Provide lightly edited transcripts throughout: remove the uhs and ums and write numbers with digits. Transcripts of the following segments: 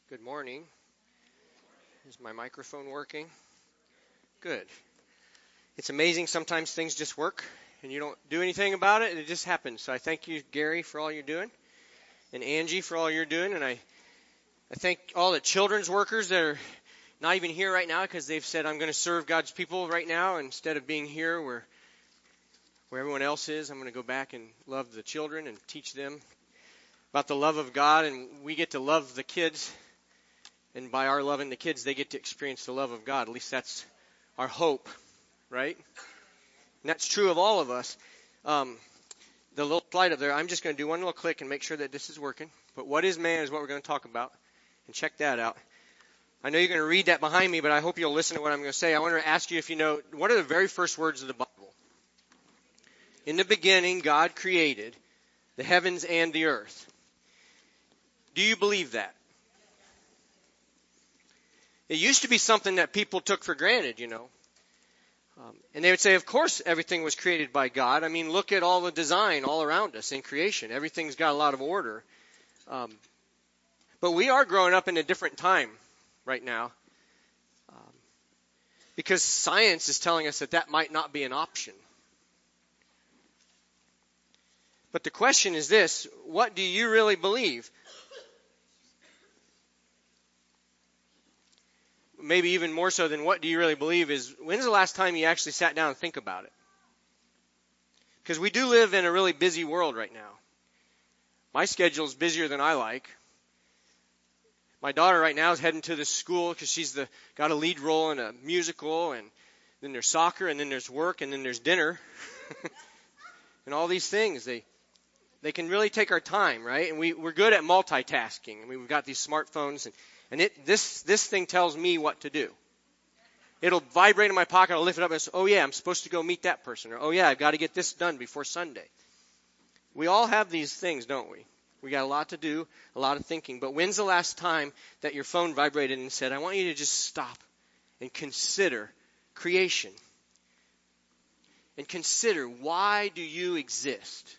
Good morning. Is my microphone working? Good. It's amazing sometimes things just work and you don't do anything about it and it just happens. So I thank you, Gary, for all you're doing, and Angie for all you're doing, and I thank all the children's workers that are not even here right now because they've said, I'm going to serve God's people right now instead of being here where everyone else is. I'm going to go back and love the children and teach them about the love of God, and we get to love the kids. And by our loving the kids, they get to experience the love of God. At least that's our hope, right? And that's true of all of us. The little slide up there, I'm just going to do one little click and make sure that this is working. But what is man is what we're going to talk about. And check that out. I know you're going to read that behind me, but I hope you'll listen to what I'm going to say. I want to ask you if you know, what are the very first words of the Bible? In the beginning, God created the heavens and the earth. Do you believe that? It used to be something that people took for granted, and they would say, of course, everything was created by God. I mean, look at all the design all around us in creation. Everything's got a lot of order. But we are growing up in a different time right now because science is telling us that might not be an option. But the question is this: what do you really believe? Maybe even more so than what do you really believe is, when's the last time you actually sat down and think about it? Because we do live in a really busy world right now. My schedule's busier than I like. My daughter right now is heading to this school because she's got a lead role in a musical, and then there's soccer, and then there's work, and then there's dinner. And all these things, they can really take our time, right? And we're good at multitasking. I mean, we've got these smartphones, and this thing tells me what to do. It'll vibrate in my pocket. I'll lift it up and say, oh yeah, I'm supposed to go meet that person. Or, oh yeah, I've got to get this done before Sunday. We all have these things, don't we? We got a lot to do, a lot of thinking. But when's the last time that your phone vibrated and said, I want you to just stop and consider creation? And consider, why do you exist?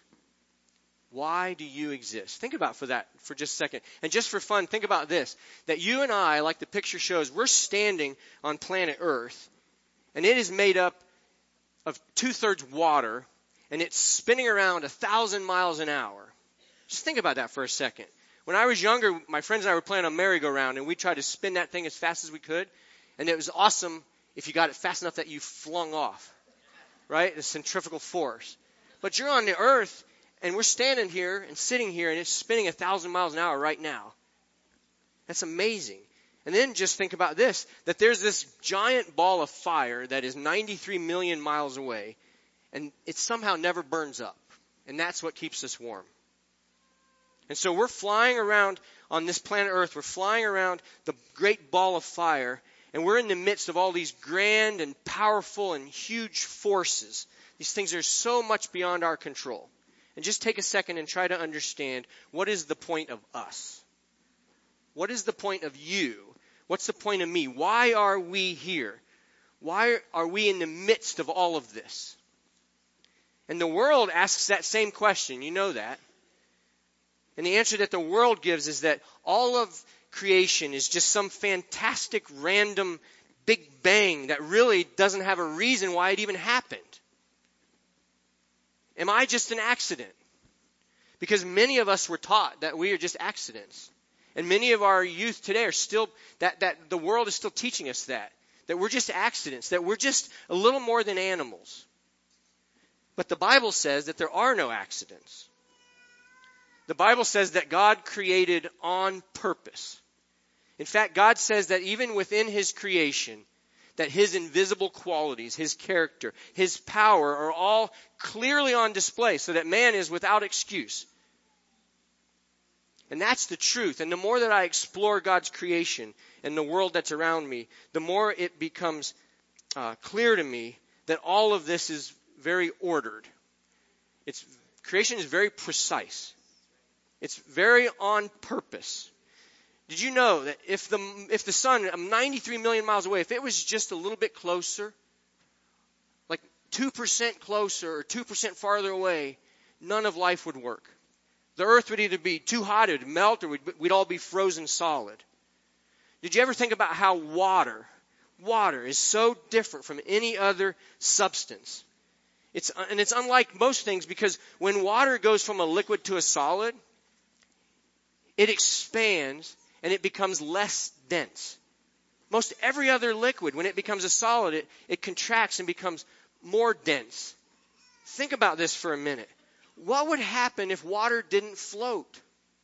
Why do you exist? Think about that for just a second. And just for fun, think about this. That you and I, like the picture shows, we're standing on planet Earth, and it is made up of 2/3 water, and it's spinning around 1,000 miles an hour. Just think about that for a second. When I was younger, my friends and I were playing on merry-go-round, and we tried to spin that thing as fast as we could, and it was awesome if you got it fast enough that you flung off, right? The centrifugal force. But you're on the Earth, and we're standing here and sitting here, and it's spinning 1,000 miles an hour right now. That's amazing. And then just think about this, that there's this giant ball of fire that is 93 million miles away, and it somehow never burns up. And that's what keeps us warm. And so we're flying around on this planet Earth. We're flying around the great ball of fire, and we're in the midst of all these grand and powerful and huge forces. These things are so much beyond our control. And just take a second and try to understand, what is the point of us? What is the point of you? What's the point of me? Why are we here? Why are we in the midst of all of this? And the world asks that same question. You know that. And the answer that the world gives is that all of creation is just some fantastic random big bang that really doesn't have a reason why it even happened. Am I just an accident? Because many of us were taught that we are just accidents. And many of our youth today are still, that the world is still teaching us that we're just accidents, that we're just a little more than animals. But the Bible says that there are no accidents. The Bible says that God created on purpose. In fact, God says that even within His creation, that His invisible qualities, His character, His power are all clearly on display so that man is without excuse. And that's the truth. And the more that I explore God's creation and the world that's around me, the more it becomes clear to me that all of this is very ordered. Creation is very precise. It's very on purpose. Did you know that if the sun, 93 million miles away, if it was just a little bit closer, like 2% closer or 2% farther away, none of life would work. The earth would either be too hot, it would melt, or we'd all be frozen solid. Did you ever think about how water is so different from any other substance? It's unlike most things because when water goes from a liquid to a solid, it expands and it becomes less dense. Most every other liquid, when it becomes a solid, it contracts and becomes more dense. Think about this for a minute. What would happen if water didn't float?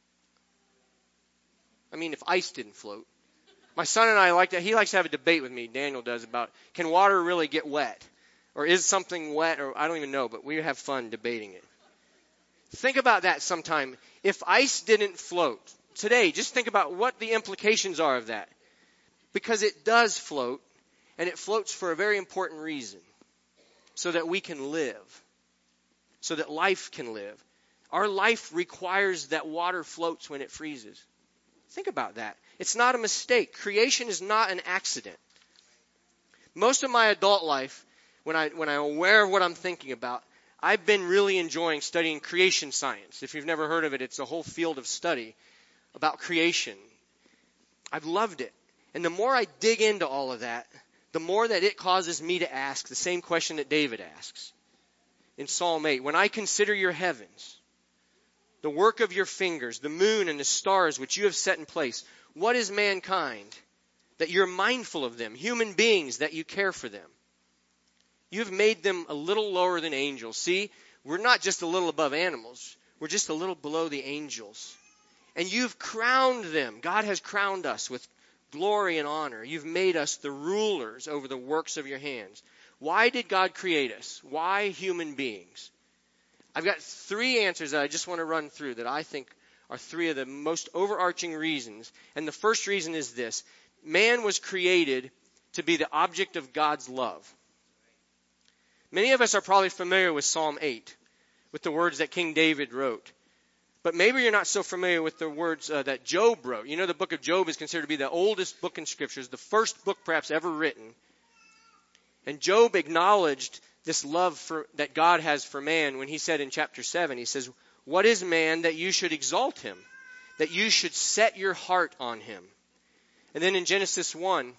I mean, if ice didn't float. My son and I he likes to have a debate with me, Daniel does, about can water really get wet? Or is something wet? Or I don't even know, but we have fun debating it. Think about that sometime. If ice didn't float today, just think about what the implications are of that. Because it does float, and it floats for a very important reason. So that we can live. So that life can live. Our life requires that water floats when it freezes. Think about that. It's not a mistake. Creation is not an accident. Most of my adult life, when I'm aware of what I'm thinking about, I've been really enjoying studying creation science. If you've never heard of it, it's a whole field of study about creation. I've loved it. And the more I dig into all of that, the more that it causes me to ask the same question that David asks in Psalm 8. When I consider your heavens, the work of your fingers, the moon and the stars which you have set in place, what is mankind that you're mindful of them? Human beings that you care for them. You have made them a little lower than angels. See, we're not just a little above animals. We're just a little below the angels. And you've crowned them. God has crowned us with glory and honor. You've made us the rulers over the works of your hands. Why did God create us? Why human beings? I've got 3 answers that I just want to run through that I think are 3 of the most overarching reasons. And the first reason is this. Man was created to be the object of God's love. Many of us are probably familiar with Psalm 8, with the words that King David wrote. But maybe you're not so familiar with the words that Job wrote. You know, the book of Job is considered to be the oldest book in Scriptures, the first book perhaps ever written. And Job acknowledged this love that God has for man when he said in chapter 7, he says, "What is man that you should exalt him, that you should set your heart on him?" And then in Genesis 1,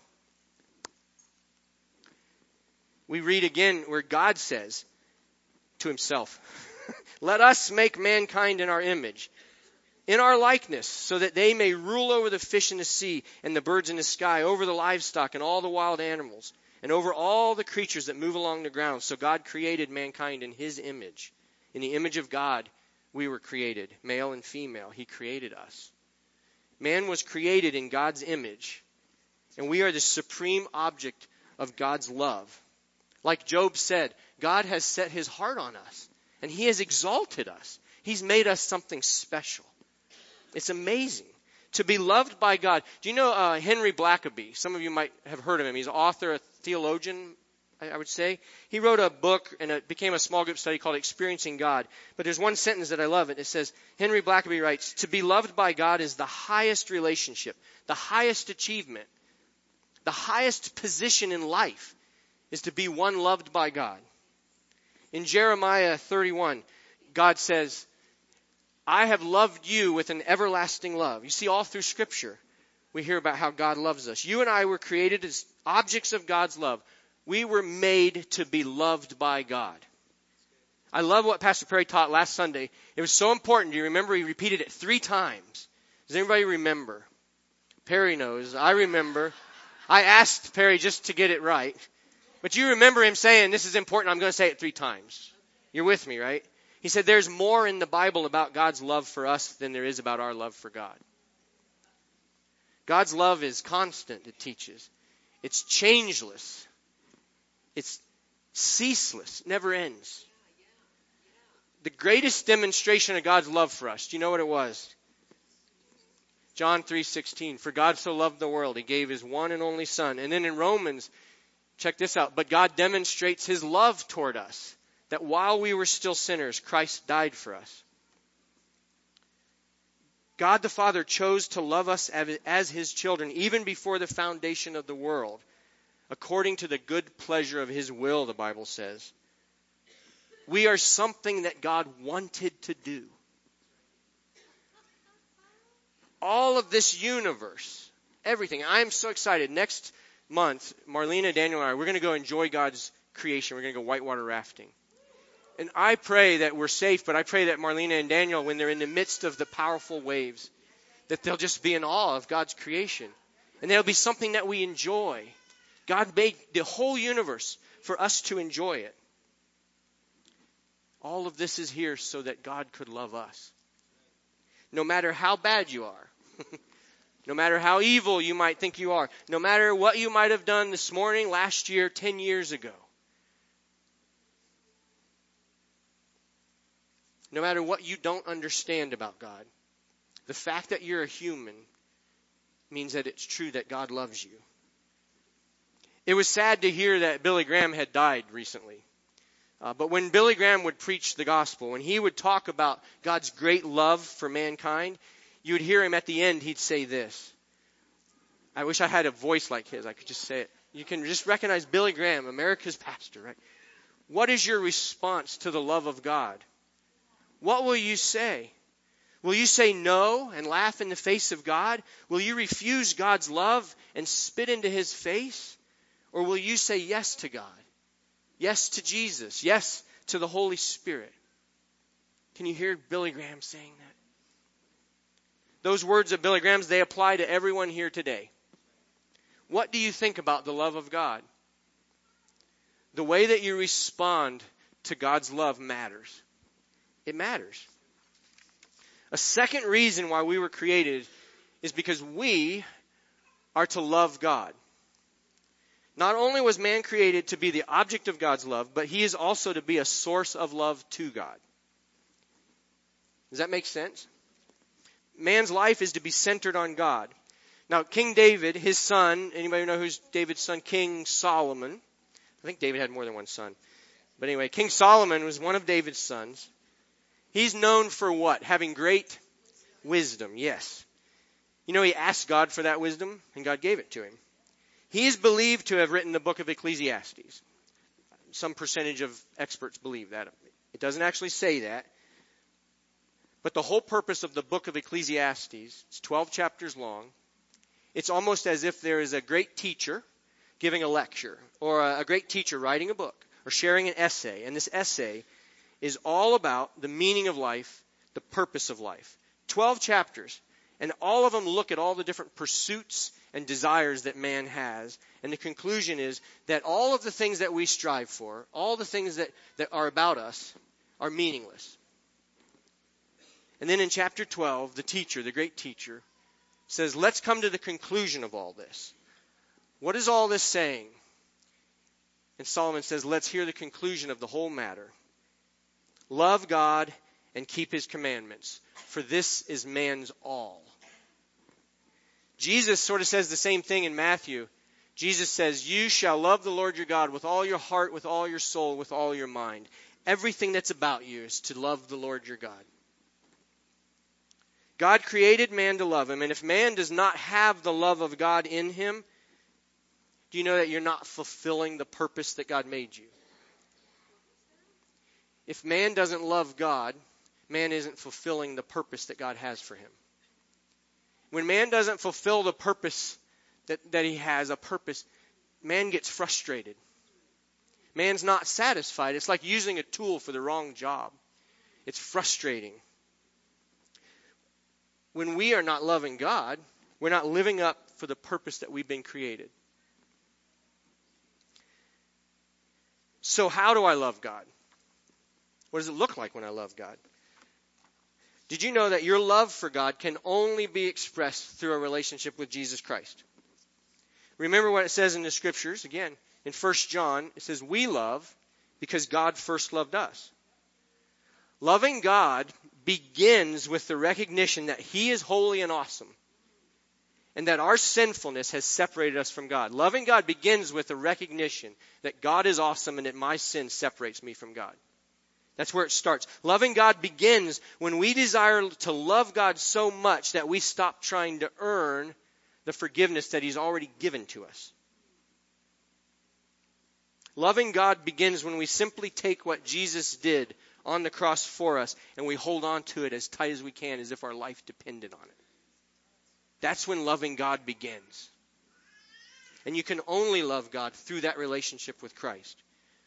we read again where God says to himself, "Let us make mankind in our image, in our likeness, so that they may rule over the fish in the sea and the birds in the sky, over the livestock and all the wild animals, and over all the creatures that move along the ground." So God created mankind in his image. In the image of God, we were created, male and female. He created us. Man was created in God's image, and we are the supreme object of God's love. Like Job said, God has set his heart on us, and he has exalted us. He's made us something special. It's amazing to be loved by God. Do you know Henry Blackaby? Some of you might have heard of him. He's an author, a theologian, I would say. He wrote a book, and it became a small group study called Experiencing God. But there's one sentence that I love. It says, Henry Blackaby writes, "To be loved by God is the highest relationship, the highest achievement, the highest position in life is to be one loved by God." In Jeremiah 31, God says, "I have loved you with an everlasting love." You see, all through Scripture, we hear about how God loves us. You and I were created as objects of God's love. We were made to be loved by God. I love what Pastor Perry taught last Sunday. It was so important. Do you remember? He repeated it 3 times. Does anybody remember? Perry knows. I remember. I asked Perry just to get it right. But you remember him saying, "This is important. I'm going to say it 3 times. You're with me, right? He said there's more in the Bible about God's love for us than there is about our love for God. God's love is constant, it teaches. It's changeless. It's ceaseless, never ends. The greatest demonstration of God's love for us, do you know what it was? John 3:16, "For God so loved the world, he gave his one and only Son." And then in Romans, check this out, "But God demonstrates his love toward us, that while we were still sinners, Christ died for us." God the Father chose to love us as his children even before the foundation of the world, according to the good pleasure of his will, the Bible says. We are something that God wanted to do. All of this universe, everything. I am so excited. Next month, Marlena, Daniel, and I, we're going to go enjoy God's creation. We're going to go whitewater rafting. And I pray that we're safe, but I pray that Marlena and Daniel, when they're in the midst of the powerful waves, that they'll just be in awe of God's creation. And there'll be something that we enjoy. God made the whole universe for us to enjoy it. All of this is here so that God could love us. No matter how bad you are, no matter how evil you might think you are, no matter what you might have done this morning, last year, 10 years ago, no matter what you don't understand about God, the fact that you're a human means that it's true that God loves you. It was sad to hear that Billy Graham had died recently. But when Billy Graham would preach the gospel, when he would talk about God's great love for mankind, you would hear him at the end, he'd say this. I wish I had a voice like his. I could just say it. You can just recognize Billy Graham, America's pastor, right? What is your response to the love of God? What will you say? Will you say no and laugh in the face of God? Will you refuse God's love and spit into His face? Or will you say yes to God? Yes to Jesus. Yes to the Holy Spirit. Can you hear Billy Graham saying that? Those words of Billy Graham's, they apply to everyone here today. What do you think about the love of God? The way that you respond to God's love matters. It matters. A second reason why we were created is because we are to love God. Not only was man created to be the object of God's love, but he is also to be a source of love to God. Does that make sense? Man's life is to be centered on God. Now, King David, his son, anybody know who's David's son? King Solomon. I think David had more than one son. But anyway, King Solomon was one of David's sons. He's known for what? Having great wisdom, yes. You know, he asked God for that wisdom, and God gave it to him. He is believed to have written the book of Ecclesiastes. Some percentage of experts believe that. It doesn't actually say that. But the whole purpose of the book of Ecclesiastes, it's 12 chapters long. It's almost as if there is a great teacher giving a lecture, or a great teacher writing a book, or sharing an essay. And this essay is all about the meaning of life, the purpose of life. 12 chapters. And all of them look at all the different pursuits and desires that man has. And the conclusion is that all of the things that we strive for, all the things that are about us, are meaningless. And then in chapter 12, the teacher, the great teacher, says, let's come to the conclusion of all this. What is all this saying? And Solomon says, let's hear the conclusion of the whole matter. Love God and keep His commandments, for this is man's all. Jesus sort of says the same thing in Matthew. Jesus says, you shall love the Lord your God with all your heart, with all your soul, with all your mind. Everything that's about you is to love the Lord your God. God created man to love Him, and if man does not have the love of God in him, do you know that you're not fulfilling the purpose that God made you? If man doesn't love God, man isn't fulfilling the purpose that God has for him. When man doesn't fulfill the purpose that he has, a purpose, man gets frustrated. Man's not satisfied. It's like using a tool for the wrong job. It's frustrating. When we are not loving God, we're not living up for the purpose that we've been created. So how do I love God? What does it look like when I love God? Did you know that your love for God can only be expressed through a relationship with Jesus Christ? Remember what it says in the Scriptures. Again, in 1 John, it says, we love because God first loved us. Loving God begins with the recognition that He is holy and awesome, and that our sinfulness has separated us from God. Loving God begins with the recognition that God is awesome and that my sin separates me from God. That's where it starts. Loving God begins when we desire to love God so much that we stop trying to earn the forgiveness that He's already given to us. Loving God begins when we simply take what Jesus did on the cross for us and we hold on to it as tight as we can as if our life depended on it. That's when loving God begins. And you can only love God through that relationship with Christ.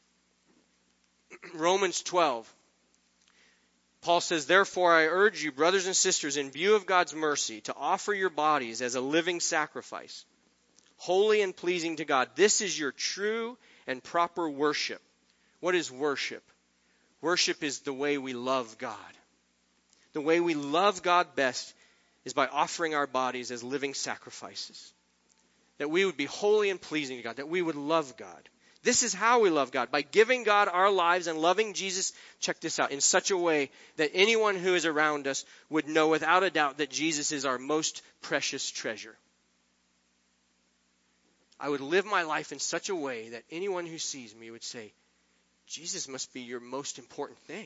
Romans 12. Paul says, therefore I urge you, brothers and sisters, in view of God's mercy, to offer your bodies as a living sacrifice, holy and pleasing to God. This is your true and proper worship. What is worship? Worship is the way we love God. The way we love God best is by offering our bodies as living sacrifices. That we would be holy and pleasing to God, that we would love God. This is how we love God, by giving God our lives and loving Jesus, check this out, in such a way that anyone who is around us would know without a doubt that Jesus is our most precious treasure. I would live my life in such a way that anyone who sees me would say, Jesus must be your most important thing.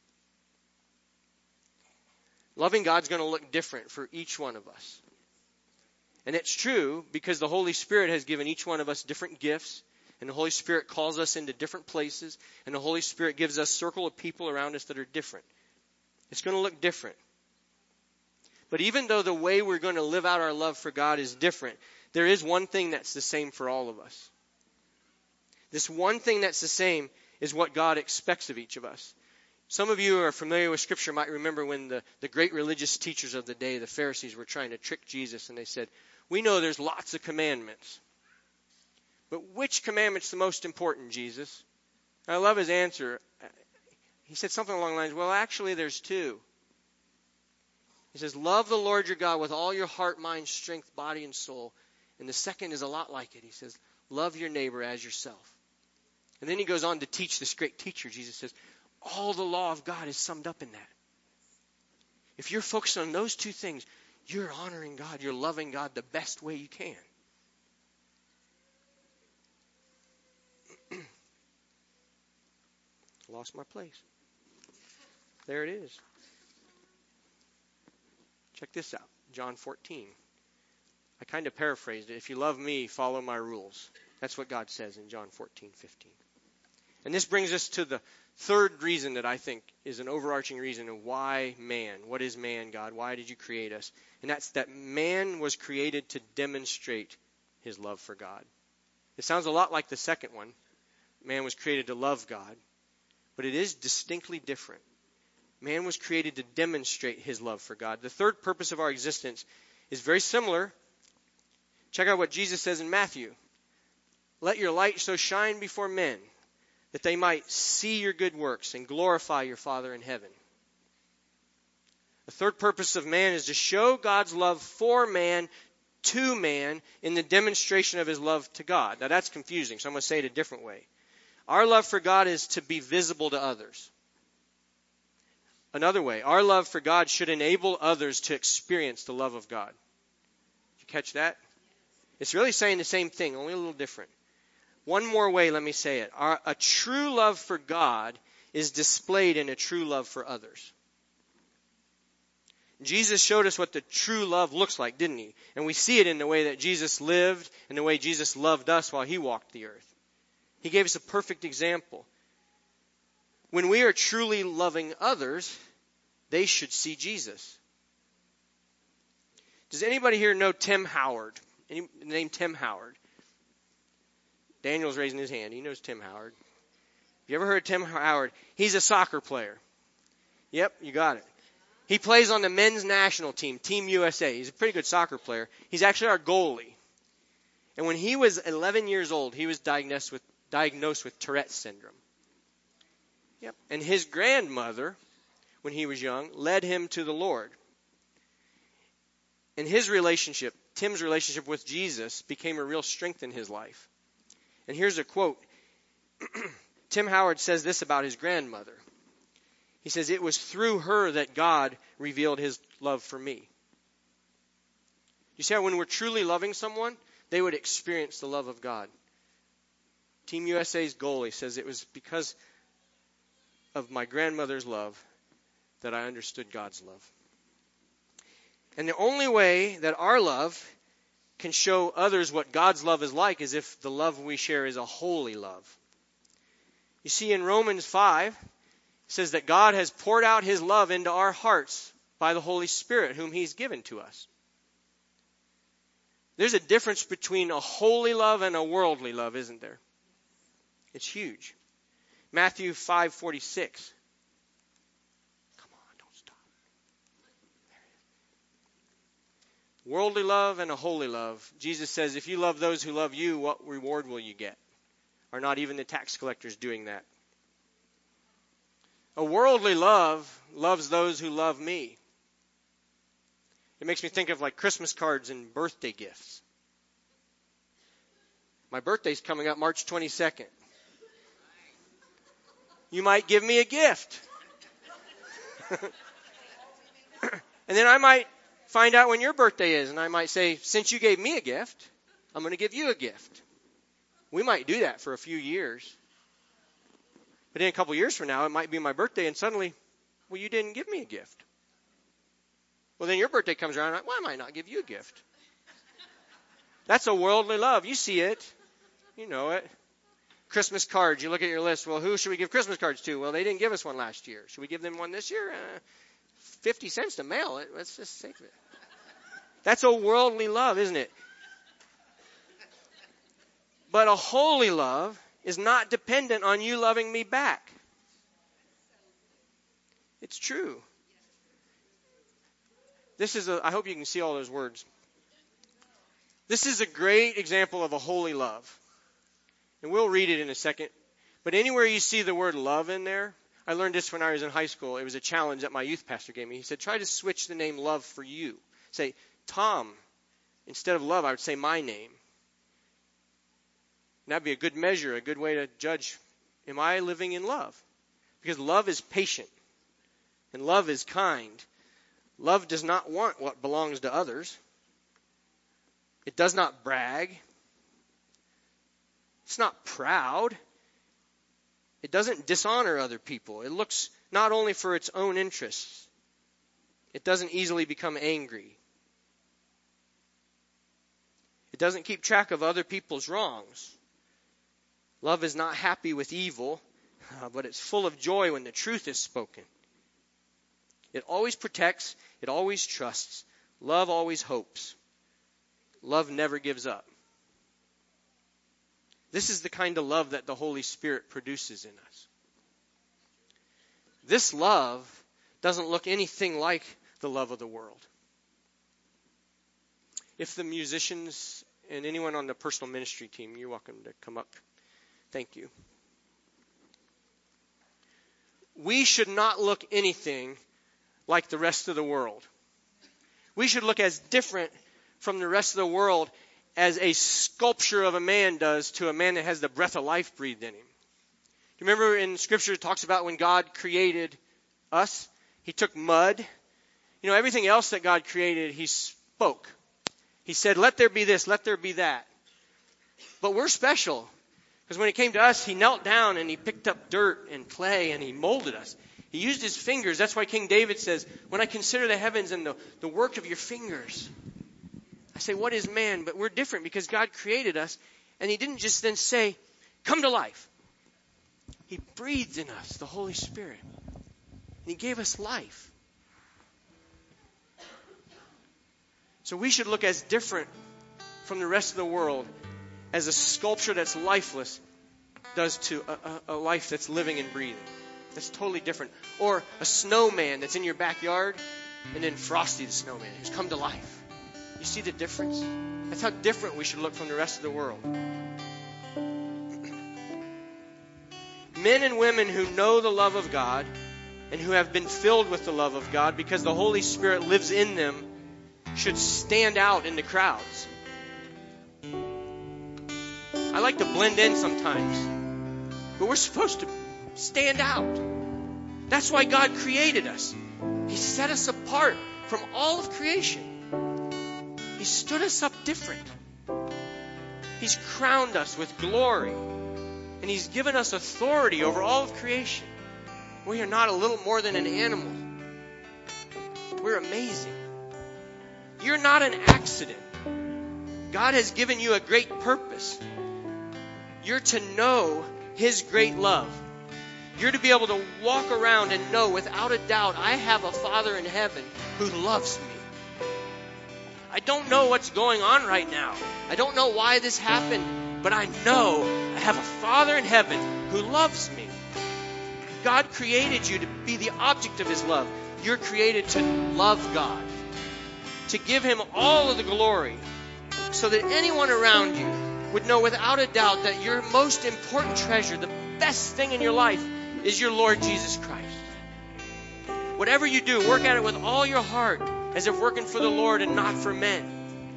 Loving God's going to look different for each one of us. And it's true because the Holy Spirit has given each one of us different gifts. And the Holy Spirit calls us into different places. And the Holy Spirit gives us a circle of people around us that are different. It's going to look different. But even though the way we're going to live out our love for God is different, there is one thing that's the same for all of us. This one thing that's the same is what God expects of each of us. Some of you who are familiar with Scripture might remember when the great religious teachers of the day, the Pharisees, were trying to trick Jesus. And they said, we know there's lots of commandments. But which commandment's the most important, Jesus? I love his answer. He said something along the lines, well, actually, there's two. He says, love the Lord your God with all your heart, mind, strength, body, and soul. And the second is a lot like it. He says, love your neighbor as yourself. And then he goes on to teach this great teacher. Jesus says, all the law of God is summed up in that. If you're focused on those two things, you're honoring God. You're loving God the best way you can. Lost my place. There it is. Check this out. John 14. I kind of paraphrased it. If you love me, follow my rules. That's what God says in John 14:15. And this brings us to the third reason that I think is an overarching reason of why man. What is man, God? Why did you create us? And that's that man was created to demonstrate his love for God. It sounds a lot like the second one. Man was created to love God. But it is distinctly different. Man was created to demonstrate his love for God. The third purpose of our existence is very similar. Check out what Jesus says in Matthew. Let your light so shine before men that they might see your good works and glorify your Father in heaven. The third purpose of man is to show God's love for man to man in the demonstration of his love to God. Now that's confusing, so I'm going to say it a different way. Our love for God is to be visible to others. Another way, our love for God should enable others to experience the love of God. Did you catch that? It's really saying the same thing, only a little different. One more way, let me say it. A true love for God is displayed in a true love for others. Jesus showed us what the true love looks like, didn't he? And we see it in the way that Jesus lived and the way Jesus loved us while he walked the earth. He gave us a perfect example. When we are truly loving others, they should see Jesus. Does anybody here know Tim Howard? Any name Tim Howard? Daniel's raising his hand. He knows Tim Howard. You ever heard of Tim Howard? He's a soccer player. Yep, you got it. He plays on the men's national team, Team USA. He's a pretty good soccer player. He's actually our goalie. And when he was 11 years old, he was diagnosed with Tourette's syndrome. Yep. And his grandmother, when he was young, led him to the Lord. And his relationship, Tim's relationship with Jesus, became a real strength in his life. And here's a quote. Tim Howard says this about his grandmother. He says, "It was through her that God revealed his love for me." You see how when we're truly loving someone, they would experience the love of God. Team USA's goalie says, "It was because of my grandmother's love that I understood God's love." And the only way that our love can show others what God's love is like is if the love we share is a holy love. You see, in Romans 5, it says that God has poured out his love into our hearts by the Holy Spirit, whom he's given to us. There's a difference between a holy love and a worldly love, isn't there? It's huge. Matthew 5:46. Come on, don't stop. Worldly love and a holy love. Jesus says, if you love those who love you, what reward will you get? Are not even the tax collectors doing that? A worldly love loves those who love me. It makes me think of like Christmas cards and birthday gifts. My birthday's coming up March 22nd. You might give me a gift. And then I might find out when your birthday is, and I might say, since you gave me a gift, I'm going to give you a gift. We might do that for a few years. But in a couple years from now, it might be my birthday, and suddenly, well, you didn't give me a gift. Well, then your birthday comes around, why might I not give you a gift? That's a worldly love. You see it. You know it. Christmas cards. You look at your list. Well, who should we give Christmas cards to? Well, they didn't give us one last year. Should we give them one this year? 50 cents to mail it. Let's just save it. That's a worldly love, isn't it? But a holy love is not dependent on you loving me back. It's true. I hope you can see all those words. This is a great example of a holy love. And we'll read it in a second. But anywhere you see the word love in there, I learned this when I was in high school. It was a challenge that my youth pastor gave me. He said, try to switch the name love for you. Say, Tom. Instead of love, I would say my name. And that'd be a good measure, a good way to judge, am I living in love? Because love is patient. And love is kind. Love does not want what belongs to others. It does not brag. It's not proud. It doesn't dishonor other people. It looks not only for its own interests. It doesn't easily become angry. It doesn't keep track of other people's wrongs. Love is not happy with evil, but it's full of joy when the truth is spoken. It always protects. It always trusts. Love always hopes. Love never gives up. This is the kind of love that the Holy Spirit produces in us. This love doesn't look anything like the love of the world. If the musicians and anyone on the personal ministry team, you're welcome to come up. Thank you. We should not look anything like the rest of the world. We should look as different from the rest of the world as a sculpture of a man does to a man that has the breath of life breathed in him. You remember in Scripture it talks about when God created us, He took mud. You know, everything else that God created, He spoke. He said, let there be this, let there be that. But we're special. Because when it came to us, He knelt down and He picked up dirt and clay and He molded us. He used His fingers. That's why King David says, when I consider the heavens and the work of your fingers, I say, what is man? But we're different because God created us. And He didn't just then say, come to life. He breathed in us the Holy Spirit. And He gave us life. So we should look as different from the rest of the world as a sculpture that's lifeless does to a life that's living and breathing. That's totally different. Or a snowman that's in your backyard, and then Frosty the snowman who's come to life. You see the difference? That's how different we should look from the rest of the world. Men and women who know the love of God and who have been filled with the love of God because the Holy Spirit lives in them should stand out in the crowds. I like to blend in sometimes, but we're supposed to stand out. That's why God created us. He set us apart from all of creation. He stood us up different. He's crowned us with glory. And He's given us authority over all of creation. We are not a little more than an animal. We're amazing. You're not an accident. God has given you a great purpose. You're to know His great love. You're to be able to walk around and know without a doubt, I have a Father in heaven who loves me. I don't know what's going on right now. I don't know why this happened, but I know I have a Father in heaven who loves me. God created you to be the object of his love. You're created to love God, to give him all of the glory, so that anyone around you would know without a doubt that your most important treasure, the best thing in your life, is your Lord Jesus Christ. Whatever you do, work at it with all your heart, as if working for the Lord and not for men.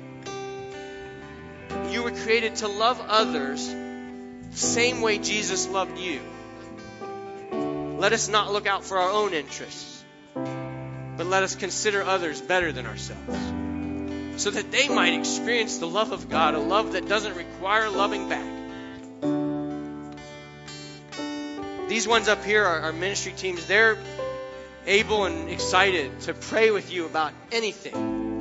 You were created to love others the same way Jesus loved you. Let us not look out for our own interests, but let us consider others better than ourselves, so that they might experience the love of God, a love that doesn't require loving back. These ones up here are our ministry teams. They're able and excited to pray with you about anything.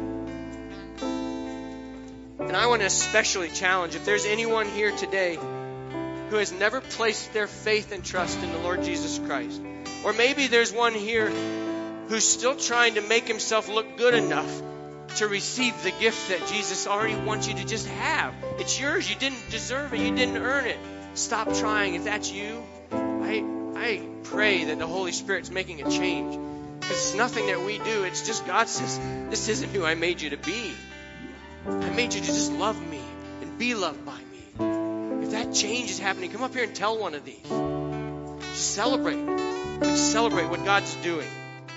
And I want to especially challenge, if there's anyone here today who has never placed their faith and trust in the Lord Jesus Christ, or maybe there's one here who's still trying to make himself look good enough to receive the gift that Jesus already wants you to just have. It's yours. You didn't deserve it. You didn't earn it. Stop trying. If that's you, I pray that the Holy Spirit's making a change. Because it's nothing that we do. It's just God says, this isn't who I made you to be. I made you to just love me and be loved by me. If that change is happening, come up here and tell one of these. Just celebrate. Just celebrate what God's doing.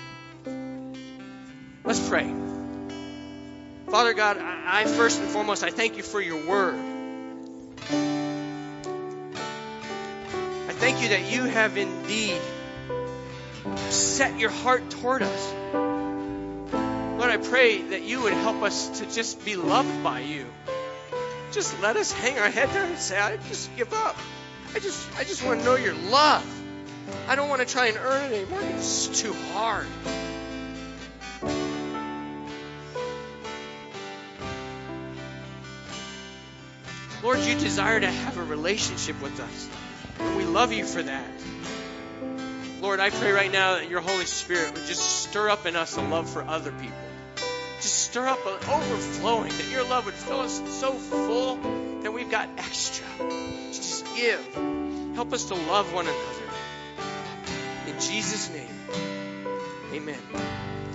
Let's pray. Father God, I first and foremost, I thank you for your word. I thank you that you have indeed set your heart toward us. Lord, I pray that you would help us to just be loved by you. Just let us hang our head down and say, I just give up. I just want to know your love. I don't want to try and earn it anymore. It's too hard. Lord, you desire to have a relationship with us. And we love you for that. Lord, I pray right now that your Holy Spirit would just stir up in us a love for other people. Just stir up an overflowing, that your love would fill us so full that we've got extra to just give. Help us to love one another. In Jesus' name, amen.